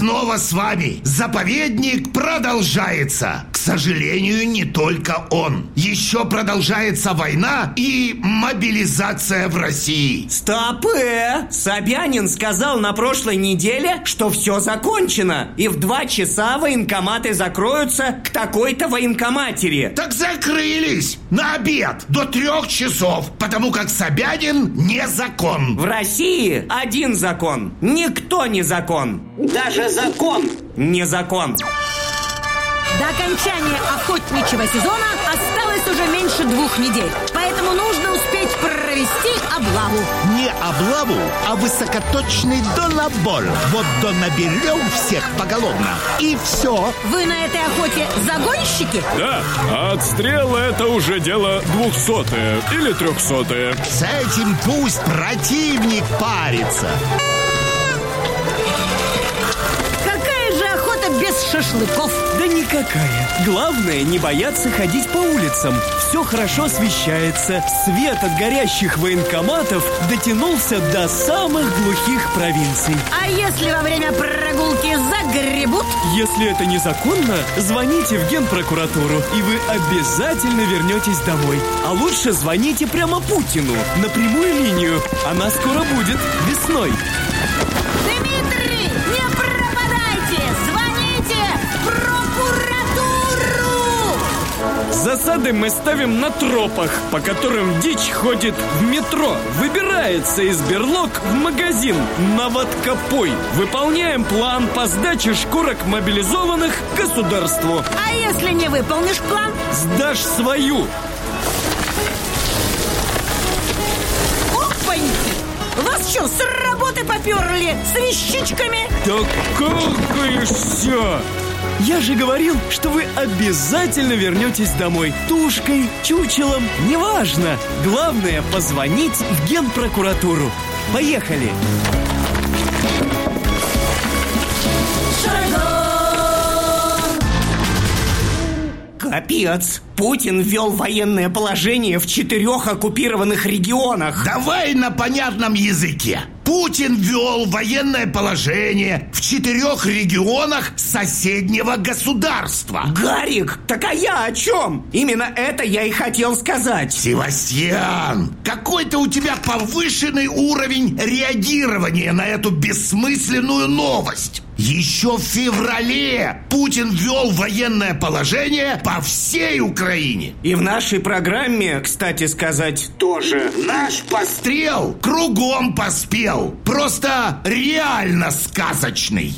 снова с вами. Заповедник продолжается. К сожалению, не только он. Еще продолжается война и мобилизация в России. Стоп! Собянин сказал на прошлой неделе, что все закончено, и в 2 часа военкоматы закроются к такой-то военкоматере. Так закрылись на обед до 3 часов, потому как Собянин не закон. В России один закон. Никто не закон. Даже закон не закон. До окончания охотничьего сезона осталось уже меньше 2 недель. Поэтому нужно успеть провести облаву. Не облаву, а высокоточный донабор. Вот донаберем всех поголовно, и все. Вы на этой охоте загонщики? Да, а отстрел это уже дело 200-е или 300-е. С этим пусть противник парится. Без шашлыков. Да никакая. Главное не бояться ходить по улицам. Все хорошо освещается. Свет от горящих военкоматов дотянулся до самых глухих провинций. А если во время прогулки загребут? Если это незаконно, звоните в Генпрокуратуру, и вы обязательно вернетесь домой. А лучше звоните прямо Путину на прямую линию. Она скоро будет, весной. Дмитрий, не пропадайте! Звоните в прокуратуру! Засады мы ставим на тропах, по которым дичь ходит в метро, выбирается из берлог в магазин на водкопой. Выполняем план по сдаче шкурок мобилизованных государству. А если не выполнишь план? Сдашь свою. Опаньки! Вас что, с работы поперли? С вещичками? Да какаешься! Я же говорил, что вы обязательно вернетесь домой. Тушкой, чучелом, неважно. Главное позвонить в Генпрокуратуру. Поехали! Капец! Путин ввел военное положение в 4 оккупированных регионах. Давай на понятном языке. Путин ввел военное положение в 4 регионах соседнего государства. Гарик, так а я о чем? Именно это я и хотел сказать. Севастьян, какой-то у тебя повышенный уровень реагирования на эту бессмысленную новость. Еще в феврале Путин ввел военное положение по всей Украине. И в нашей программе, кстати сказать, тоже. Наш пострел кругом поспел. Просто реально сказочный.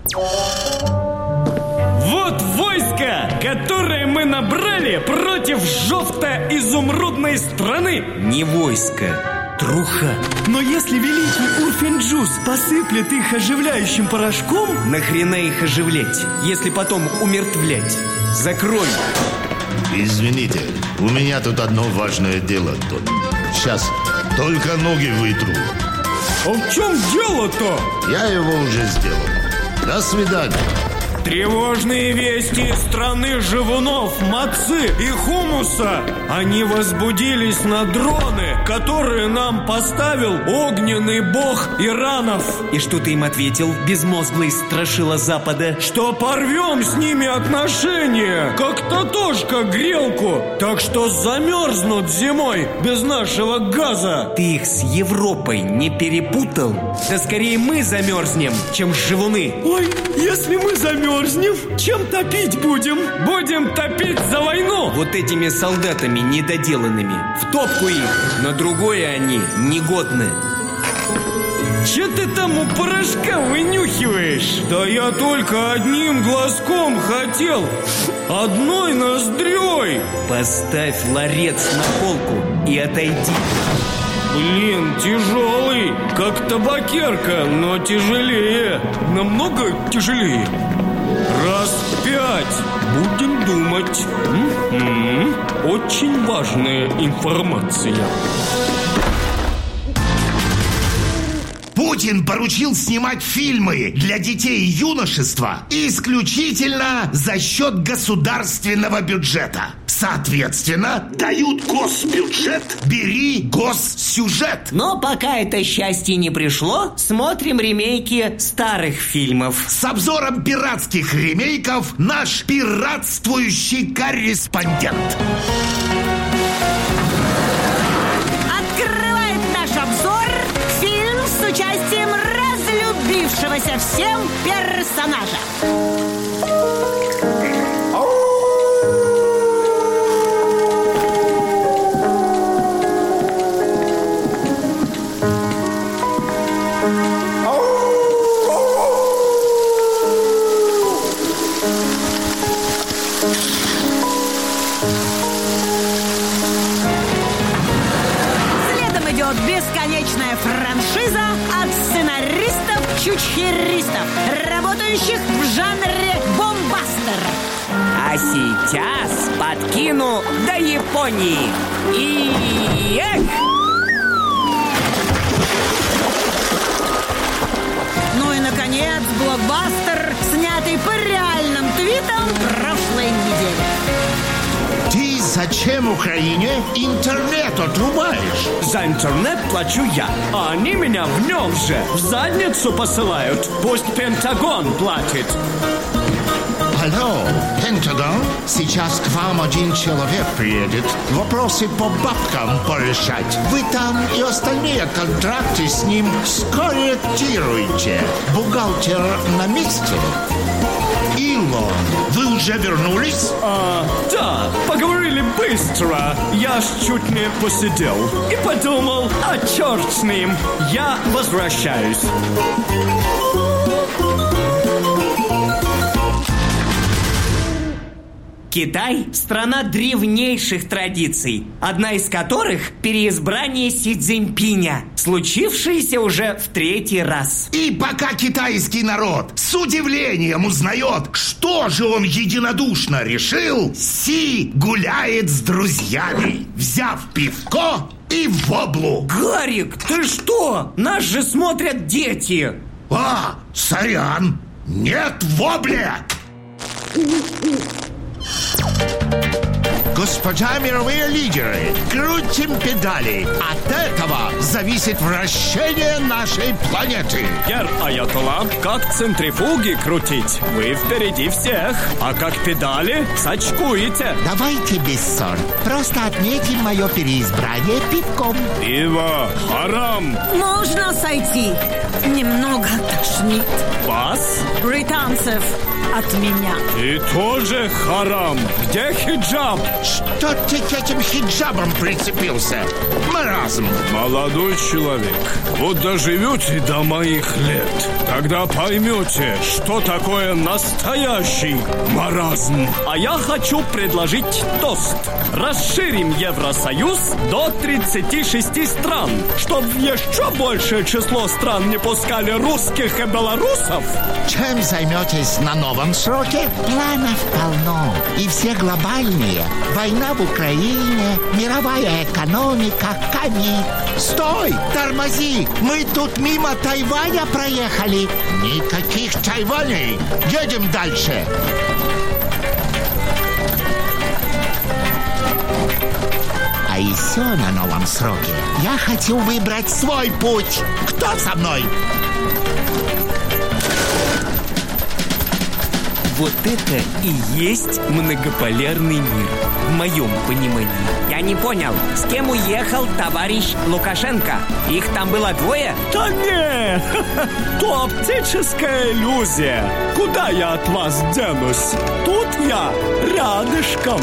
Вот войско, которое мы набрали против желто-изумрудной страны. Не войско, труха. Но если великий Урфинджус посыплет их оживляющим порошком... Нахрена их оживлять, если потом умертвлять? Закрой. Извините, у меня тут одно важное дело. Сейчас только ноги вытру. А в чем дело-то? Я его уже сделал. До свидания. Тревожные вести из страны живунов, мацы и хумуса. Они возбудились на дроны, которые нам поставил огненный бог Иранов. И что ты им ответил, безмозглый страшила Запада? Что порвем с ними отношения, как Татошка грелку. Так что замерзнут зимой без нашего газа. Ты их с Европой не перепутал? Да скорее мы замерзнем, чем живуны. Ой, если мы замерзнем, чем топить будем? Будем топить за войну! Вот этими солдатами недоделанными. В топку их, на другое они негодны. Че ты там у порошка вынюхиваешь? Да я только одним глазком хотел. Одной ноздрёй. Поставь ларец на полку и отойди. Блин, тяжелый, как табакерка, но тяжелее. Намного тяжелее. Раз 5. Будем думать. Очень важная информация. Путин поручил снимать фильмы для детей и юношества исключительно за счет государственного бюджета. С Соответственно, дают госбюджет, бери госсюжет. Но пока это счастье не пришло, смотрим ремейки старых фильмов. С обзором пиратских ремейков наш пиратствующий корреспондент. Открывает наш обзор фильм с участием разлюбившегося всем персонажа. Следом идет бесконечная франшиза от сценаристов-чучхеристов, работающих в жанре бомбастер. А сейчас подкину до Японии. И эх! Ну и, наконец, блокбастер, снятый по реальным твитам прошлой недели. Ты зачем Украине интернет отрубаешь? За интернет плачу я, а они меня в нем же в задницу посылают. Пусть Пентагон платит. Алло, Пентагон, сейчас к вам один человек приедет. Вопросы по бабкам порешать. Вы там и остальные контракты с ним скорректируйте. Бухгалтер на месте. Илон, вы уже вернулись? Да, поговорили быстро. Я ж чуть не посидел и подумал, а черт с ним, я возвращаюсь. Китай – страна древнейших традиций, одна из которых – переизбрание Си Цзиньпиня, случившееся уже в 3-й раз. И пока китайский народ с удивлением узнает, что же он единодушно решил, Си гуляет с друзьями, взяв пивко и воблу. Гарик, ты что? Нас же смотрят дети. А, сорян, нет вобля. Господа мировые лидеры, крутим педали. От этого зависит вращение нашей планеты. Гер Аятолла, как центрифуги крутить? Вы впереди всех. А как педали, сачкуете. Давайте без ссор. Просто отметим мое переизбрание пивком. Ива, харам. Можно сойти. Немного тошнит. Вас? Британцев от меня. И тоже харам. Где хиджаб? Что ты к этим хиджабам прицепился? Маразм. Молодой человек, вот доживете до моих лет, тогда поймете, что такое настоящий маразм. А я хочу предложить тост. Расширим Евросоюз до 36 стран, чтобы в еще большее число стран не пускали русских и белорусов. Чем займетесь на новом сроке? Планов полно. И все глобальные. Война в Украине, мировая экономика, ковид. Стой! Тормози! Мы тут мимо Тайваня проехали. Никаких Тайваней. Едем дальше. А еще на новом сроке я хочу выбрать свой путь. Кто со мной? Вот это и есть многополярный мир, в моем понимании. Я не понял, с кем уехал товарищ Лукашенко? Их там было 2? Да не, то оптическая иллюзия. Куда я от вас денусь? Тут я рядышком.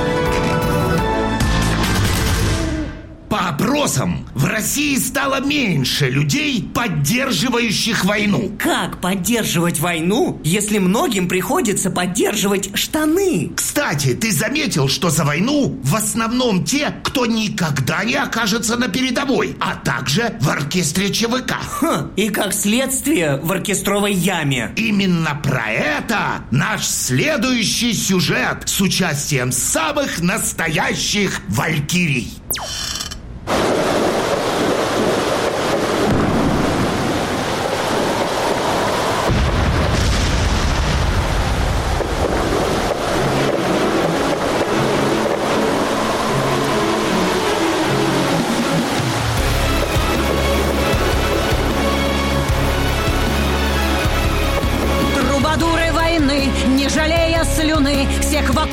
По опросам, в России стало меньше людей, поддерживающих войну. Как поддерживать войну, если многим приходится поддерживать штаны? Кстати, ты заметил, что за войну в основном те, кто никогда не окажется на передовой, а также в оркестре ЧВК. И как следствие в оркестровой яме. Именно про это наш следующий сюжет с участием самых настоящих валькирий.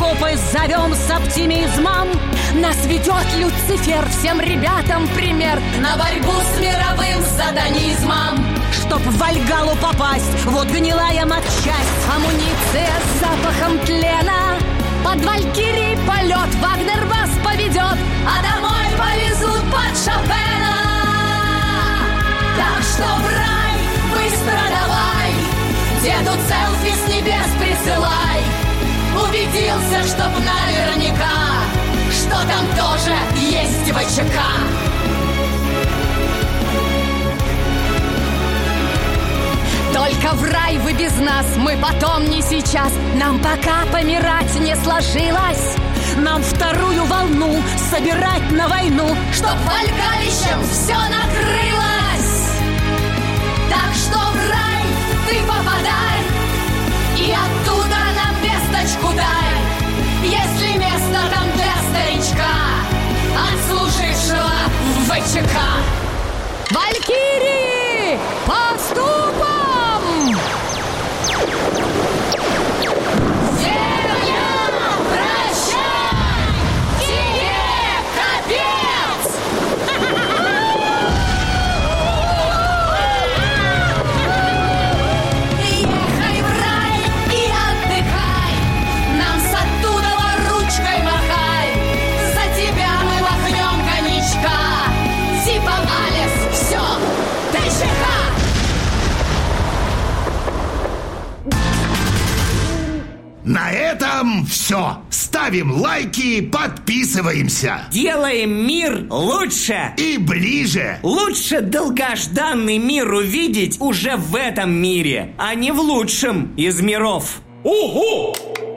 окопы зовем с оптимизмом. Нас ведет Люцифер, всем ребятам пример на борьбу с мировым сатанизмом. Чтоб в Вальгалу попасть, вот гнилая матчасть, амуниция с запахом тлена. Под Валькирией полет, Вагнер вас поведет, а домой повезут под Шопена. Так что в рай быстро давай, деду селфи с небес присылай. Убедился, чтоб наверняка, что там тоже есть ВЧК. Только в рай вы без нас, мы потом не сейчас. Нам пока помирать не сложилось. Нам вторую волну собирать на войну, чтоб вальгалищем все накрылось. Так что в рай ты попадай, и оттуда нам весточку дай, если место там для старичка, отслужившего в ВЧК. Валькирии, поступом! На этом все. Ставим лайки, подписываемся. Делаем мир лучше и ближе. Лучше долгожданный мир увидеть уже в этом мире, а не в лучшем из миров. Ого!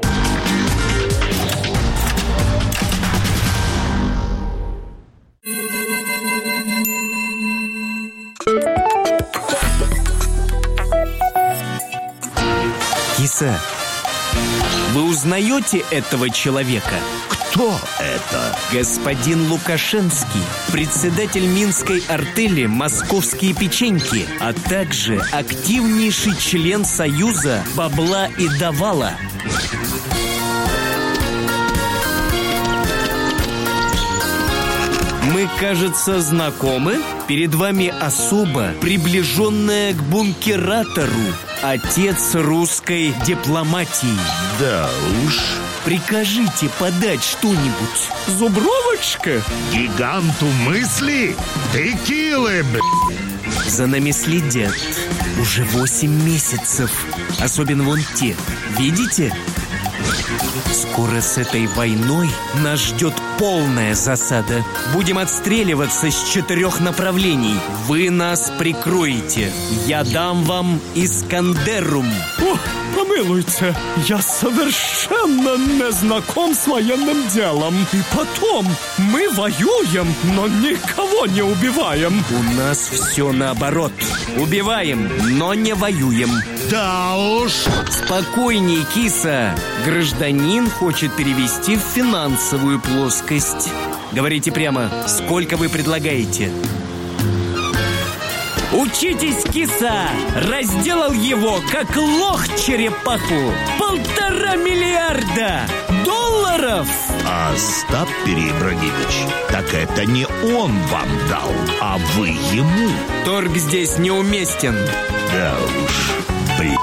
Киса, вы узнаете этого человека? Кто это? Господин Лукашенский, председатель Минской артели «Московские печеньки», а также активнейший член Союза бабла и давала. Мы, кажется, знакомы. Перед вами особо приближенная к бункератору, отец русской дипломатии. Да уж. Прикажите подать что-нибудь. Зубровочка? Гиганту мысли? Текилы, За нами следят уже 8 месяцев. Особенно вон те. Видите? Скоро с этой войной нас ждет полная засада. Будем отстреливаться с 4 направлений. Вы нас прикроете. Я дам вам Искандерум. О, помилуйте, я совершенно не знаком с военным делом. И потом, мы воюем, но никого не убиваем. У нас все наоборот. Убиваем, но не воюем. Да уж. Спокойней, киса. Гражданин хочет перевести в финансовую плоскость. Говорите прямо, сколько вы предлагаете? Учитесь, киса! Разделал его, как лох черепаху. 1,5 миллиарда долларов! Остап Переибрагимович, так это не он вам дал, а вы ему. Торг здесь неуместен. Да уж, блин.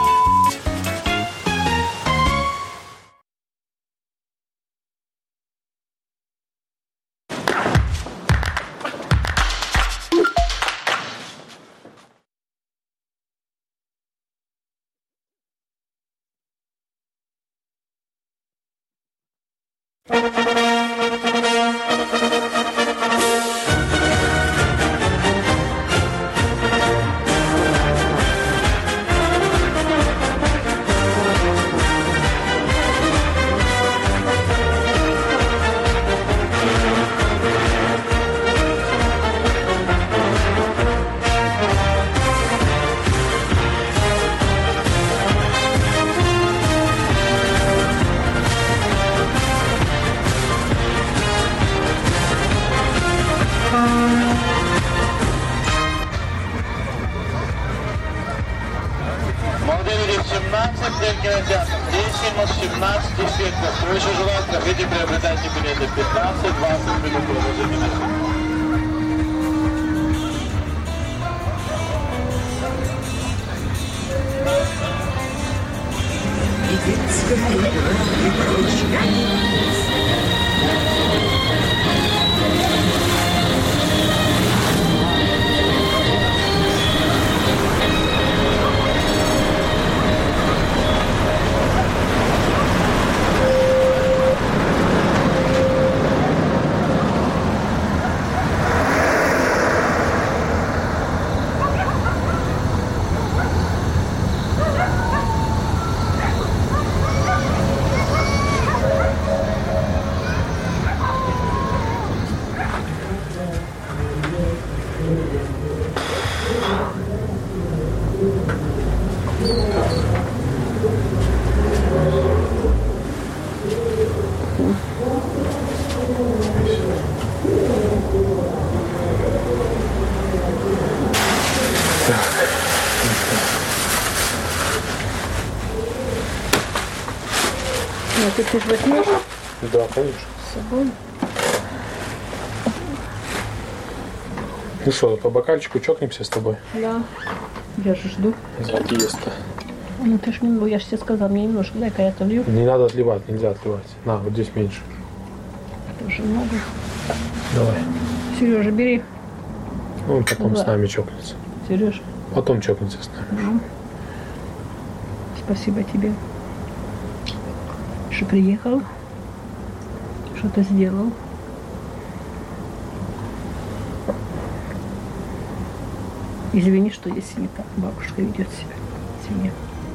12 эффектов. Кто еще желает проходить, приобретайте билеты 15-20 минут за билеты. Ты же возьмешь? Да, конечно. С собой. Ну что, по бокальчику чокнемся с тобой? Да. Я же жду. За отъезд-то. Ну ты ж не, я же тебе сказала, мне немножко, дай-ка я отолью. Не надо отливать, нельзя отливать. На, вот здесь меньше. Тоже много. Давай. Сережа, бери. Ну, он потом Да. с нами чокнется. Сереж. Потом чокнется с нами. Спасибо тебе, что приехал, что-то сделал. Извини, что если не так бабушка ведет себя. Извини.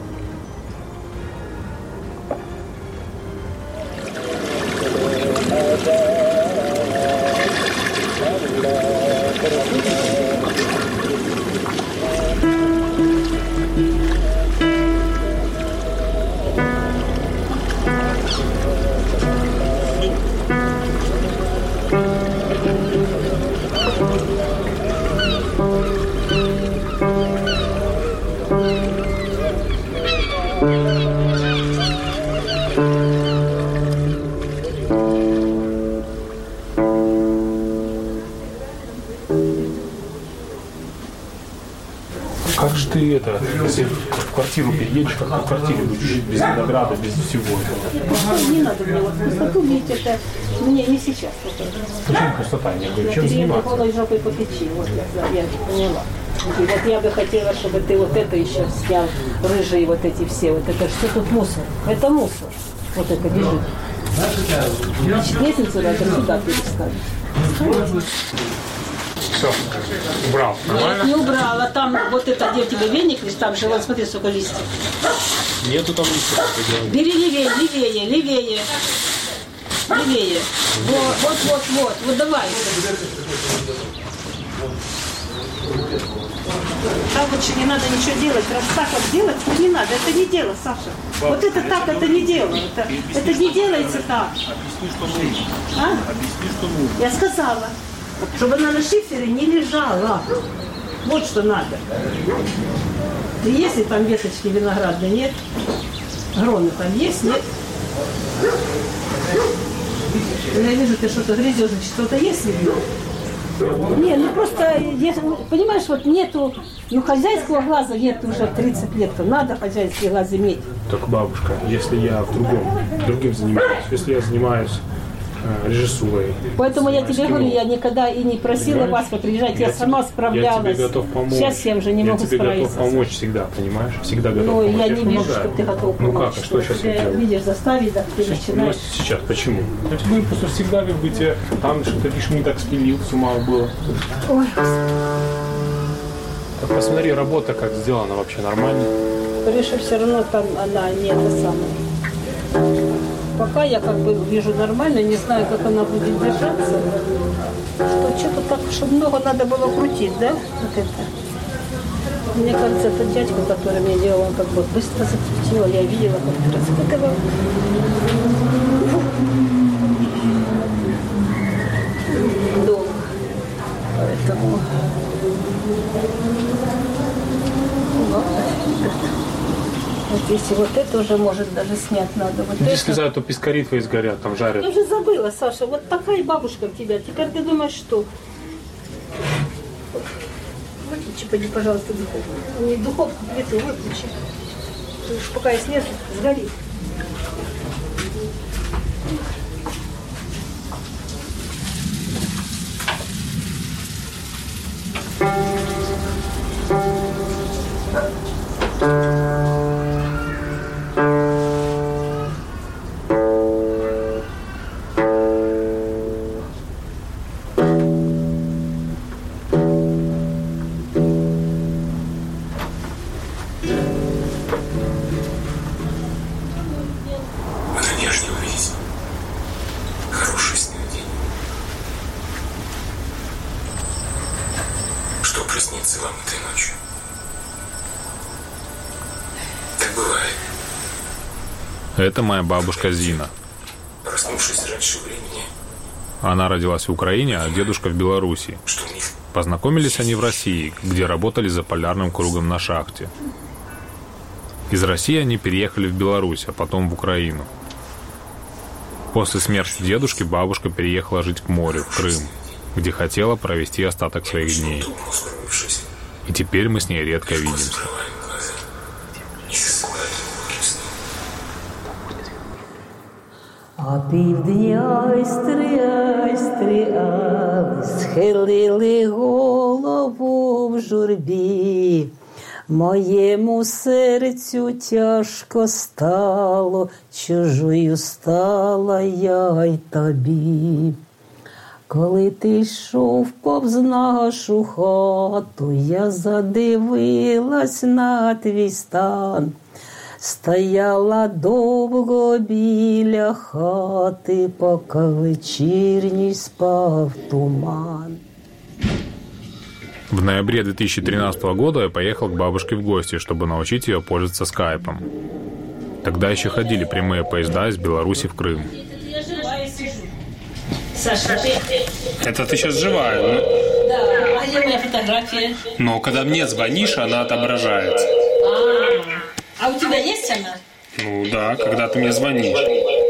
Как же ты это, если в квартиру переедешь, как в квартире будешь жить без винограда, без всего этого? Не надо мне вот пустоту видеть, это мне не сейчас. Почему пустота? Я говорю, чем заниматься? Голой жопой по печи, вот я поняла. И вот я бы хотела, чтобы ты вот это еще снял, рыжие вот эти все, вот это что тут мусор? Это мусор. Вот это бежит. Значит, лестницу надо сюда переставить. Все, убрал. Нет, не убрала. Там вот это, где у тебя веник, лишь там же, вот смотри, сколько листьев. Нету там листьев. Бери левее, левее, левее. Левее. Вот, давай. Там лучше не надо ничего делать. Раз так вот делать, то не надо. Это не дело, Саша. Вот это так, это не дело. Это не делается так. Объясни, что нужно. А? Объясни, что нужно. Я сказала, чтобы она на шифере не лежала. Вот что надо. И если там веточки виноградные, нет? Гроны там есть, нет? Я вижу, ты что-то грызешь, что-то есть видно? Не, ну просто, понимаешь, вот нету, ну хозяйского глаза нет уже 30 лет, то надо хозяйский глаз иметь. Так, бабушка, если я другим занимаюсь, если я занимаюсь режиссурой. Поэтому я тебе говорю, я никогда и не просила вас приезжать, я сама справлялась. Я тебе готов помочь. Сейчас я уже не могу справиться. Я тебе готов помочь всегда, понимаешь? Всегда готов помочь. Ну, я не вижу, помогаю. что ты готов помочь. Ну как, а что сейчас я делаю? Видишь, заставить, да, ты начинаешь. Сейчас, почему? Ну, просто всегда как бы тебе там что-то лишь не так спилил, с ума было. Ой. Так посмотри, работа как сделана вообще, нормально? Риша все равно там она не это самое. Пока я как бы вижу нормально, не знаю, как она будет держаться. Что-то так, чтобы много надо было крутить, да? Вот это. Мне кажется, этот дядька, который мне делал, он как бы быстро закрутил. Я видела, как ты распутывал. Долго. Поэтому... Вот здесь Смотрите, вот это уже, может, даже снять надо. Вот Иди это. сказать, то пескари твои сгорят, там жарят. Я уже забыла, Саша. Вот такая бабушка у тебя. Теперь ты думаешь, что? Выключи, пойди, пожалуйста, духовку. Не духовку, плиту выключи. Потому что пока я снесу, сгорит. приснится вам этой ночью. Так бывает. Это моя бабушка Зина. Проснувшись раньше времени. Она родилась в Украине, а дедушка в Беларуси. Познакомились они в России, где работали за полярным кругом на шахте. Из России они переехали в Беларусь, а потом в Украину. После смерти дедушки бабушка переехала жить к морю, в Крым, где хотела провести остаток своих дней. И теперь мы с ней редко видимся. А півдня стріляли, схилили голову в журбі. Моєму серцю тяжко стало, чужою стала я й тобі. Коли ти йшов повз нашу хату, я задивилась на твій стан. Стояла довго біля хати, поки вечірній спав туман. В ноябре 2013 года я поехал к бабушке в гости, чтобы научить ее пользоваться скайпом. Тогда еще ходили прямые поезда из Беларуси в Крым. Саша, Это ты сейчас живая, да? Да, а где моя фотография? Но когда мне звонишь, она отображается. А у тебя есть она? Ну да, когда ты мне звонишь.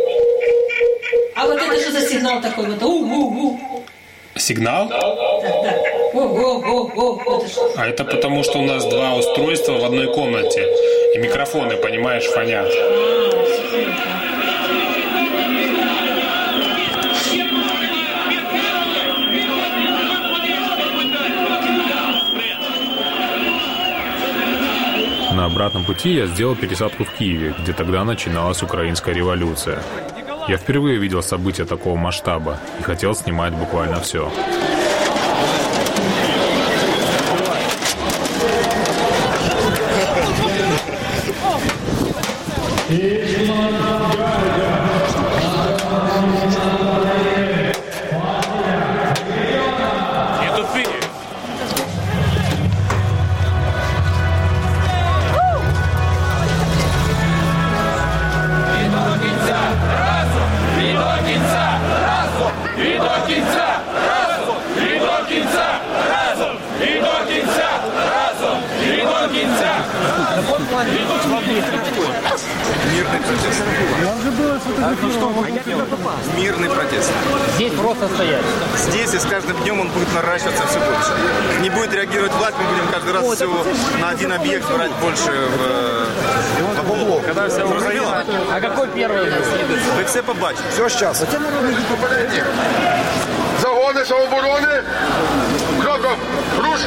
А вот это что за сигнал такой? Вот у-у-у. Сигнал? Да. О-о-о-о. Это что? А это потому, что у нас два устройства в одной комнате. И микрофоны, понимаешь, фонят. На обратном пути я сделал пересадку в Киеве, где тогда начиналась украинская революция. Я впервые видел события такого масштаба и хотел снимать буквально все. Мирный протест. Здесь просто стоять. Здесь и с каждым днем он будет наращиваться все больше. Не будет реагировать власть, мы будем каждый раз все на один объект брать больше в углу. Когда вся Украина... А какой первый? Ви все побачите. Все сейчас. Загони самооборони! Кроком! Руш!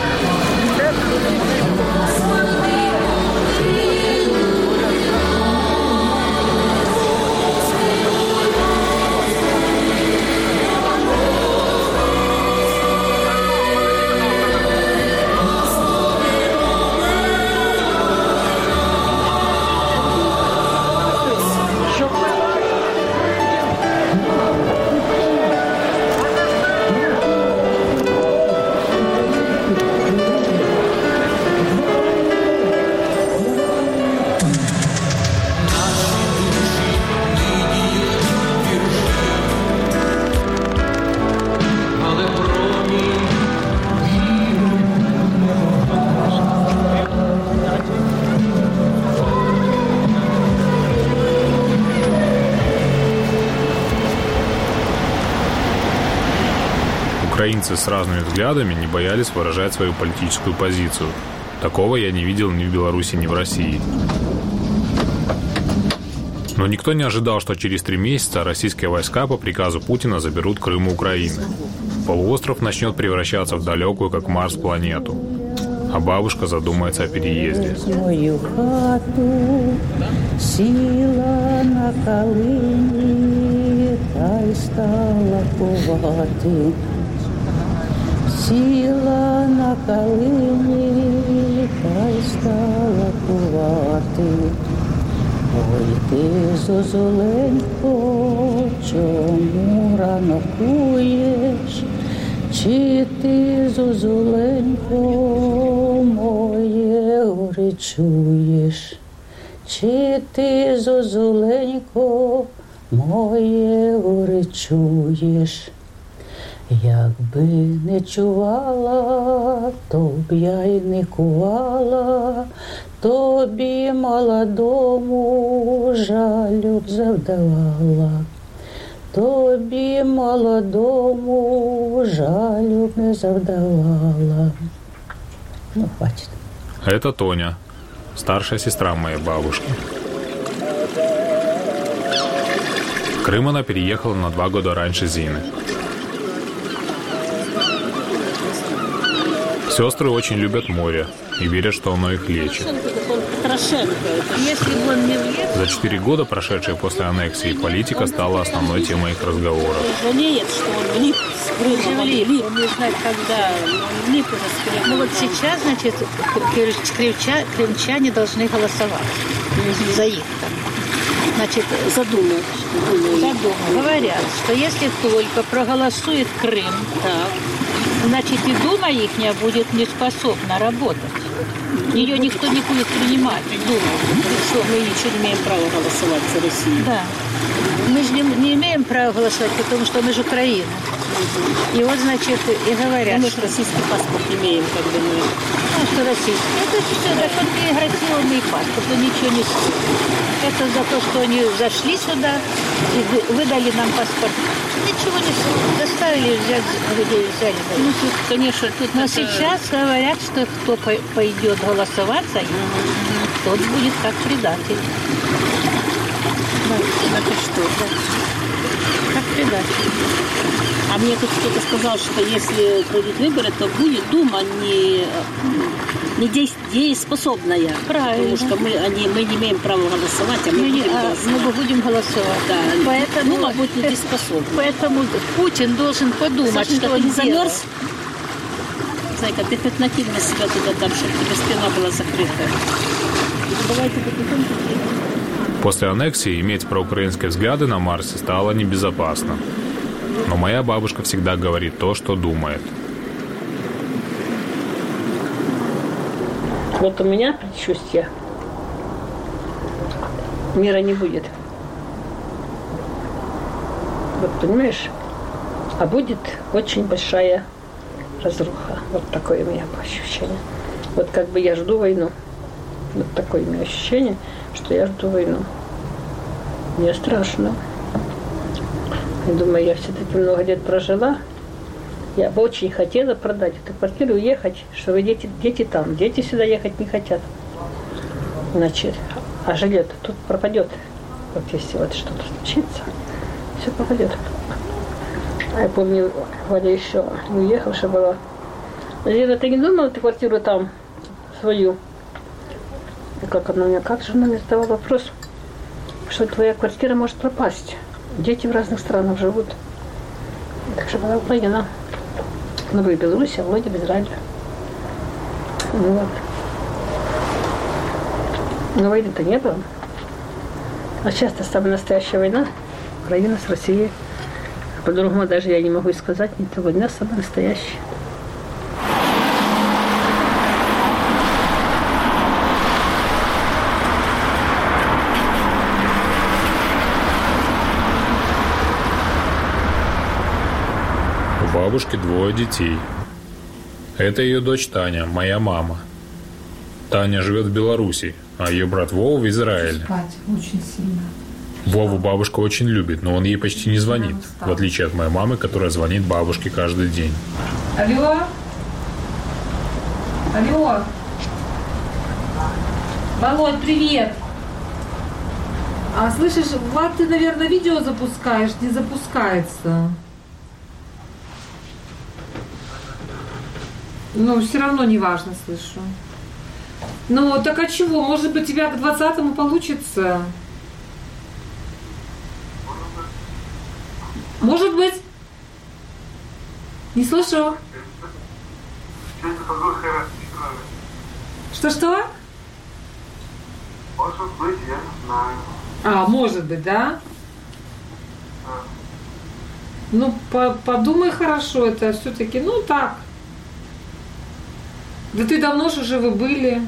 Украинцы с разными взглядами не боялись выражать свою политическую позицию. Такого я не видел ни в Беларуси, ни в России. Но никто не ожидал, что через 3 месяца российские войска по приказу Путина заберут Крым у Украины. Полуостров начнет превращаться в далекую, как Марс, планету. А бабушка задумается о переезде. Мою хату сіла на калині, та й стала кувати. Сіла на калині, та й стала кувати. Ой ти, зозуленько, чому рано куєш? Чи ти, зозуленько, моє горе чуєш? Чи ти, зозуленько, моє горе чуєш? Якби не чувала, то б я й не кувала, тобі молодому жалю б завдавала. Тобі молодому жалю б не завдавала. Ну, хватит. Это Тоня, старшая сестра моей бабушки. В Крым она переехала на 2 года раньше Зины. Сестры очень любят море и верят, что оно их лечит. За 4 года, прошедшие после аннексии, политика стала основной темой их разговоров. Жалеет, что он влип с Крымом, влип. Он не знает, когда он влип уже с Крымом. Ну вот сейчас, значит, крымчане должны голосовать за их там. Значит, задумают. Говорят, что если только проголосует Крым, так, значит, и Дума ихняя будет неспособна работать. Ее никто не будет принимать, Думу. Что, мы ничего не имеем права голосовать за Россию? Да. Мы же не имеем права голосовать, потому что мы же Украина. И вот, значит, и говорят... Мы же российский паспорт имеем, как бы мы... Ну, что российский? Это все, да, только миграционный паспорт, он ничего не стоит. Это за то, что они зашли сюда и выдали нам паспорт. Ничего не стоит. Заставили взять, людей взяли. Ну, тут, конечно, тут... Но сейчас говорят, что кто пойдет голосовать за них, тот будет как предатель. Это что? Как предатель. А мне тут кто-то сказал, что если пройдут выборы, то будет Дума не дееспособная. Правильно. Потому что мы не имеем права голосовать, а мы будем голосовать. Да. Поэтому Дума будет недееспособна. Поэтому Путин должен подумать, Саша, что ты он не замерз? делает. Зайка, ты хоть накинь на себя туда там, чтобы тебе спина была закрыта. Давайте потихоньку. После аннексии иметь проукраинские взгляды на Марсе стало небезопасно. Но моя бабушка всегда говорит то, что думает. Вот у меня предчувствие. Мира не будет. Вот понимаешь? А будет очень большая разруха. Вот такое у меня ощущение. Вот как бы я жду войну. Вот такое у меня ощущение, что я жду войну. Мне страшно. Я думаю, я все-таки много лет прожила. Я бы очень хотела продать эту квартиру, уехать, чтобы дети там. Дети сюда ехать не хотят. Значит, а жилье-то тут пропадет. Вот если вот что-то случится, все пропадет. А я помню, Валя еще не уехавшая была. Лена, ты не думала эту квартиру там свою? И как она мне, как же она мне задала вопрос, что твоя квартира может пропасть. Дети в разных странах живут. Так что была Украина. Ну, вы Беларусь, а Володя в Израиле. Ну вот. Но войны-то не было. А сейчас-то самая настоящая война. Украина с Россией. По-другому даже я не могу и сказать. Это война самая настоящая. У бабушки 2 детей. Это ее дочь Таня, моя мама. Таня живет в Беларуси, а ее брат Вова в Израиле. Спать очень сильно. Вову бабушка очень любит, но он ей почти не звонит, в отличие от моей мамы, которая звонит бабушке каждый день. Алло? Алло? Володь, привет! А слышишь, Влад, ты, наверное, видео запускаешь, не запускается. Ну, все равно не важно, слышу. Ну, так а чего? Может быть, у тебя к 20-му получится? Может быть? Не слышу. Что-что? Может быть, я не знаю. А, может быть, да? Ну, подумай хорошо, это все-таки, ну, так. Да ты давно же уже вы были.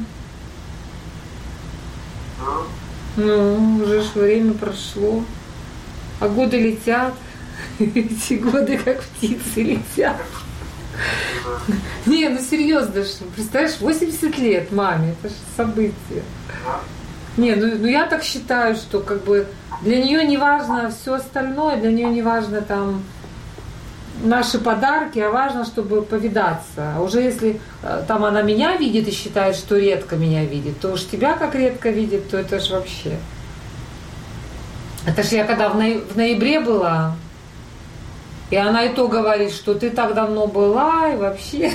Ну, уже ж время прошло. А годы летят. Эти годы как птицы летят. Не, ну серьезно, представляешь, 80 лет маме, это же событие. Не, ну я так считаю, что как бы для нее не важно все остальное, для нее не важно там наши подарки, а важно, чтобы повидаться. А уже если там она меня видит и считает, что редко меня видит, то уж тебя как редко видит, то это ж вообще. Это ж я когда в ноябре была, и она и то говорит, что ты так давно была, и вообще...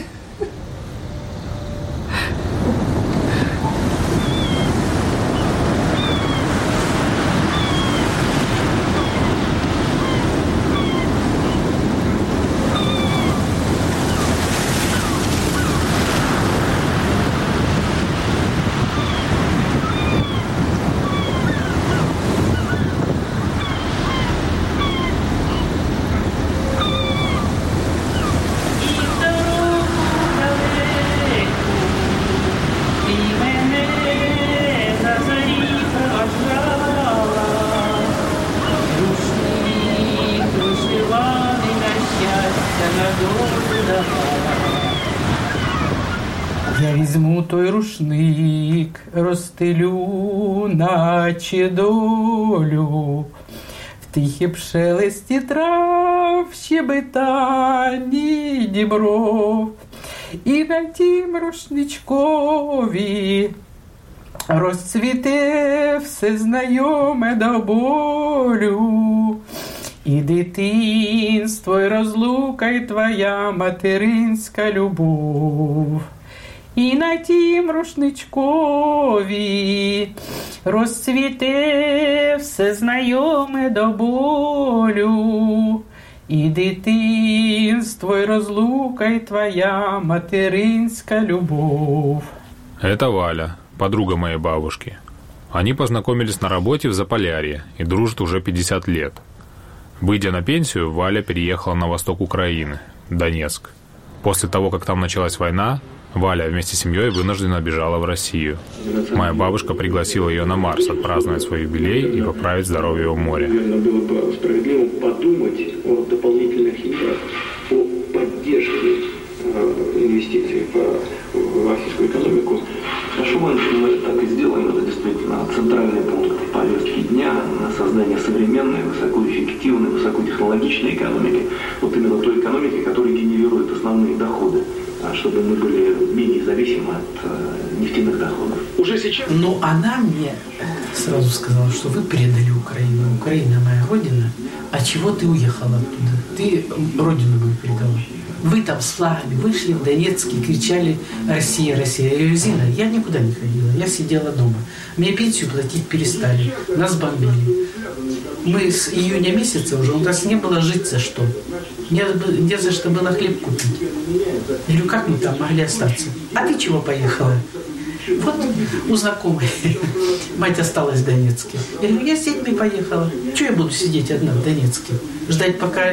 Я візьму той рушник, розстелю, наче долю, в тихім шелесті трав, щебетанні дібров, і на тім рушничкові розцвіте все знайоме до болю. І дитинство, і розлука, і твоя материнська любов. І на тім рушничкові розцвіте все знайоме до болю. І дитинство, і розлука, і твоя материнська любов. Это Валя, подруга моей бабушки. Они познакомились на работе в Заполярье и дружат уже 50 лет. Выйдя на пенсию, Валя переехала на восток Украины, Донецк. После того, как там началась война, Валя вместе с семьей вынуждена бежала в Россию. Моя бабушка пригласила ее на Марс отпраздновать свой юбилей и поправить здоровье у моря. Наверное, было бы справедливо подумать о дополнительных мерах по поддержке инвестиций в российскую экономику. Хорошо, мы так и сделаем. Это действительно центральный пункт повестки дня на создание современной, высокоэффективной, высокотехнологичной экономики. Вот именно той экономики, которая генерирует основные доходы, чтобы мы были менее зависимы от нефтяных доходов. Уже сейчас... Ну, она мне сразу сказала, что вы предали Украину. Украина моя родина. А чего ты уехала оттуда? Ты родину мою предала. Вы там с флагами вышли в Донецке, кричали «Россия, Россия». Я говорю: Зина, я никуда не ходила, я сидела дома. Мне пенсию платить перестали, нас бомбили. Мы с июня месяца уже, у нас не было жить за что. Не за что было хлеб купить. Я говорю: как мы там могли остаться? А ты чего поехала? Вот у знакомой мать осталась в Донецке. Я говорю: я с детьми поехала. Чего я буду сидеть одна в Донецке? Ждать, пока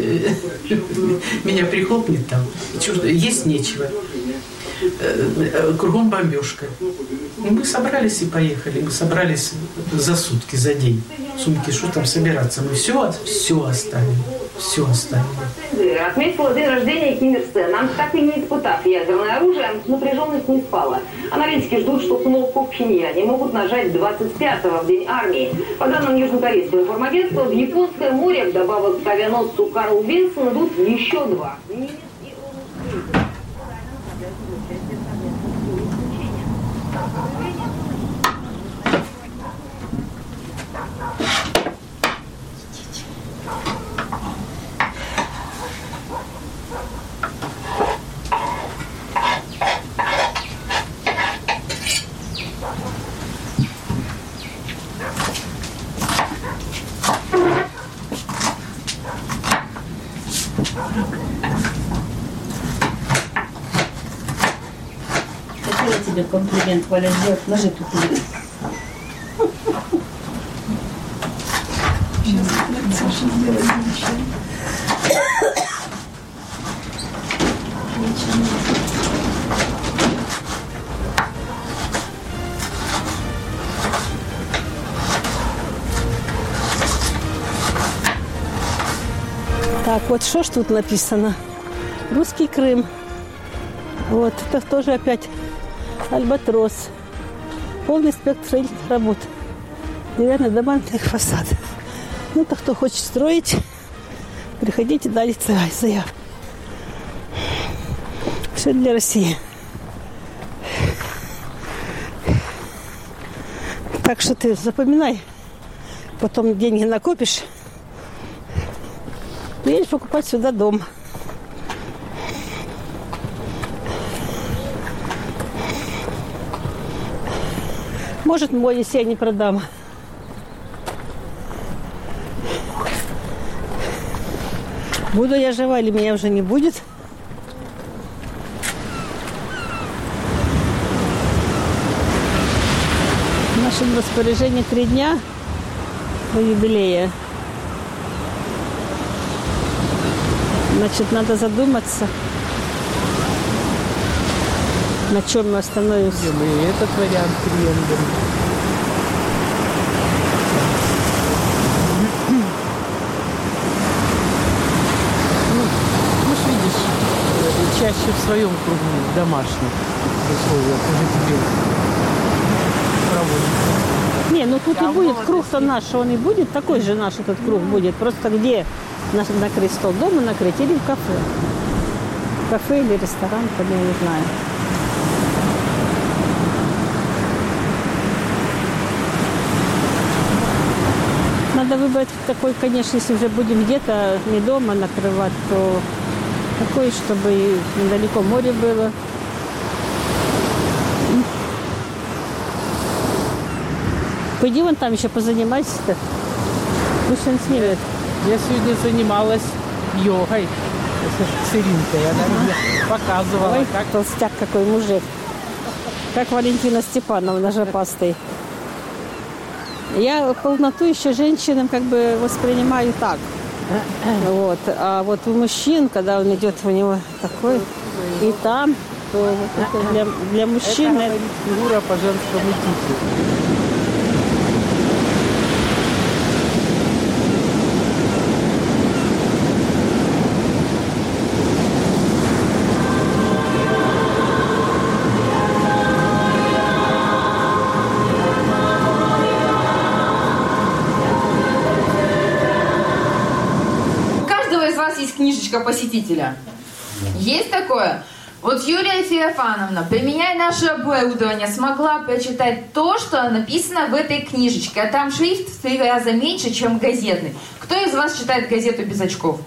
меня прихлопнет там. Есть нечего. Кругом бомбежка. Мы собрались и поехали. Мы собрались за сутки, за день. Сумки, что там собираться? Мы все оставили. все оставили. Отметила день рождения Ким Ир Сена. Так и не испытав ядерное оружие, напряженность не спала. Аналитики ждут, что кнопку в Пхеньяне могут нажать 25-го, в день армии. По данным южнокорейского информагентства, в Японское море, вдобавок к авианосцу Карл Винсон, идут еще 2. Хотела тебе комплимент, Валя, сделать, ложи тут. Так, вот что ж тут написано? Русский Крым. Вот, это тоже опять Альбатрос. Полный спектр строительных работ. Деревянных доманных фасадов. Ну, то, кто хочет строить, приходите, дайте заявку. Все для России. Так что ты запоминай. Потом деньги накопишь. Приедешь покупать сюда дом. Может, мой, если я не продам. Буду я жива или меня уже не будет? В нашем распоряжении 3 дня до юбилея. Значит, надо задуматься, на чем мы остановимся. И этот вариант приемлем. Ну, видишь, чаще в своем кругу, домашних условиях уже тебе проводится. Не, ну тут и будет круг-то наш, он и будет, такой же наш этот круг будет. Просто где накрыть стол, дома накрыть или в кафе. Кафе или ресторан, там я не знаю. Надо выбрать такой, конечно, если уже будем где-то не дома накрывать, то такой, чтобы и недалеко море было. Пойди вон там еще позанимайся-то. Пусть он снимет. Я сегодня занималась йогой с Иринкой. Она мне показывала. Ой, как толстяк какой мужик. Как Валентина Степановна жопастый. Я полноту еще женщинам как бы воспринимаю так. Вот. А вот у мужчин, когда он идет у него такой, и там, то вот это для мужчин... Это фигура по женскому типу. Книжечка посетителя. Есть такое? Вот Юлия Феофановна, применяя наше оборудование, смогла прочитать то, что написано в этой книжечке. А там шрифт в 3 раза меньше, чем газетный. Кто из вас читает газету без очков?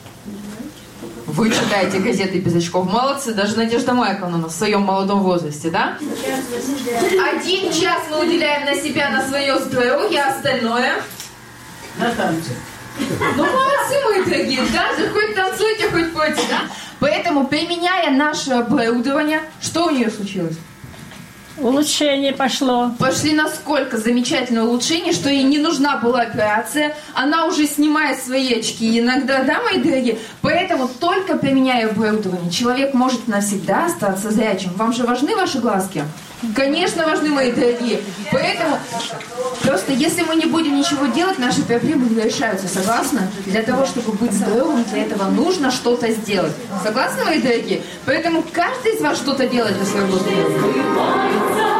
Вы читаете газеты без очков. Молодцы, даже Надежда Марковна в своем молодом возрасте, да? 1 час мы уделяем на себя, на свое здоровье, а остальное... На танцы. Ну, молодцы, мои дорогие, даже хоть танцуйте, хоть пойте, да? Поэтому, применяя наше оборудование, что у нее случилось? Улучшение пошло. Пошли насколько замечательное улучшение, что ей не нужна была операция. Она уже снимает свои очки иногда, да, мои дорогие? Поэтому, только применяя оборудование, человек может навсегда остаться зрячим. Вам же важны ваши глазки? Конечно, важны, мои дорогие. Поэтому, просто если мы не будем ничего делать, наши проблемы не решаются, согласны? Для того, чтобы быть здоровым, для этого нужно что-то сделать. Согласны, мои дорогие? Поэтому каждый из вас что-то делает для своего здоровья.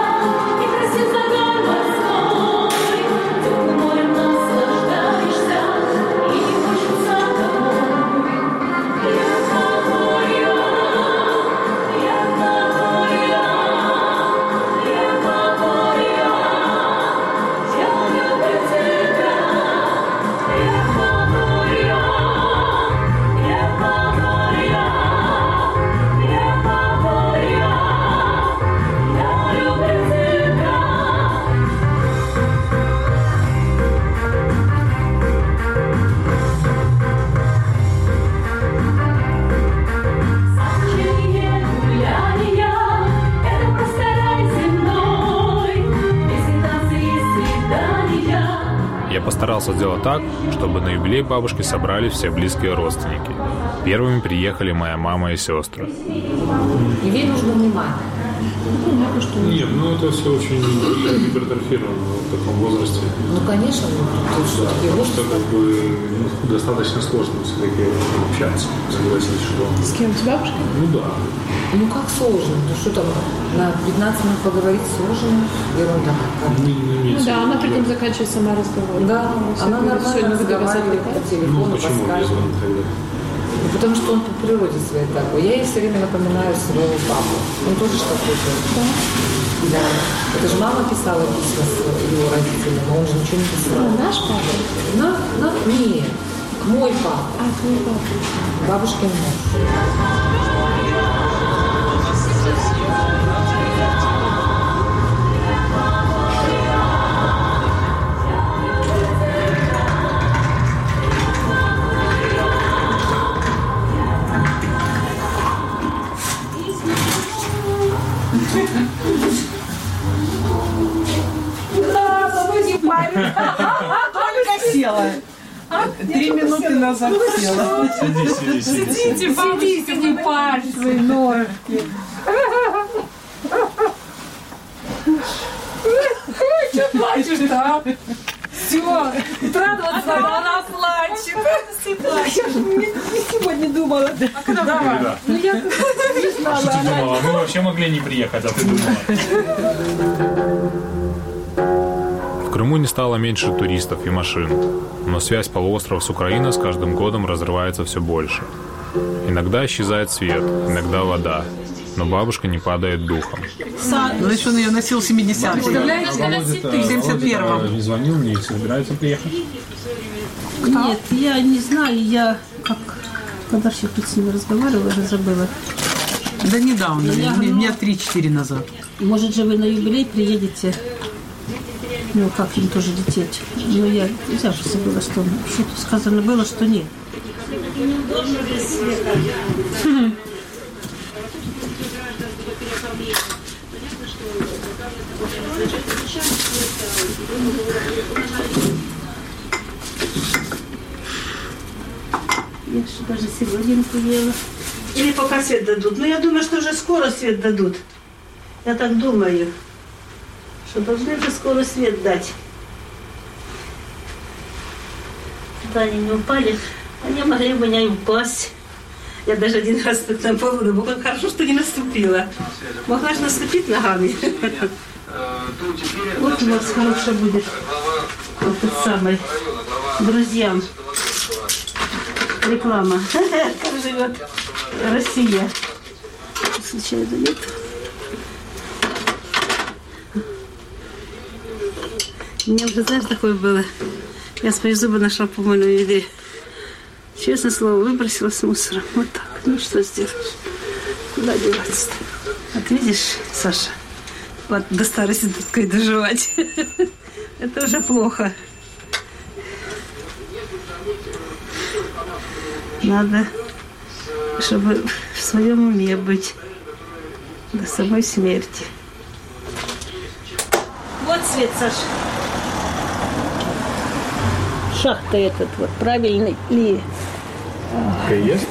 Я постарался сделать так, чтобы на юбилей бабушки собрались все близкие родственники. Первыми приехали моя мама и сестры. И ей нужно внимание. Нет, ну это все очень гипертрофировано в таком возрасте. Ну, конечно. Потому что как бы достаточно сложно все-таки общаться, согласись, что... С кем? С бабушкой? Ну да. Ну как сложно? Ну что там, на 15 минут поговорить сложно? Ерунда. Ну да, она потом заканчивает сама разговор. Да, она нормально разговаривает по телефону, по скайпу. Ну, потому что он по природе своей такой. Я ей все время напоминаю своего папу. Он тоже что-то делает. Да. Это же мама писала письма его родителям, а он же ничего не писал. А наш папа? Нет, мой папа. А, твой папа. Бабушкин муж. Только села. 3 минуты назад села. Сидите, не парьте свои ножки. Что плачешь-то, а? Все, радоваться, она плачет. Я же не сегодня думала. А когда давай? Ну я не знала. Мы вообще могли не приехать, а ты думала. В Крыму не стало меньше туристов и машин, но связь полуострова с Украиной с каждым годом разрывается все больше. Иногда исчезает свет, иногда вода, но бабушка не падает духом. Значит, он ее носил в 70-е. Представляете, в 71-м. Не звонил мне и собирается приехать? Нет, я не знаю, я когда же я тут с ними разговаривала, уже забыла. Да недавно, дня 3-4 назад. Может же вы на юбилей приедете, ну как им тоже лететь. Но я уже забыла, что тут сказано было, что нет. Я же даже сегодняшку ела. Или пока свет дадут. Но я думаю, что уже скоро свет дадут. Я так думаю, что должны же скоро свет дать. Да, они не упали. Они могли бы не упасть. Я даже один раз так на полу, но как хорошо, что не наступила. Могла же наступить ногами. Вот у вас хорошо будет. Вот тот самый. Друзьям. Реклама. Как живет Россия. Случайно нет. У меня уже, знаешь, такое было. Я свои зубы нашла в помойном ведре. Честное слово, выбросила с мусором. Вот так. Ну, что сделаешь? Куда деваться-то? Вот видишь, Саша, вот до старости такой доживать. Это уже плохо. Надо, чтобы в своем уме быть до самой смерти. Вот свет, Саша. Шахта этот вот, правильный ли? Есть?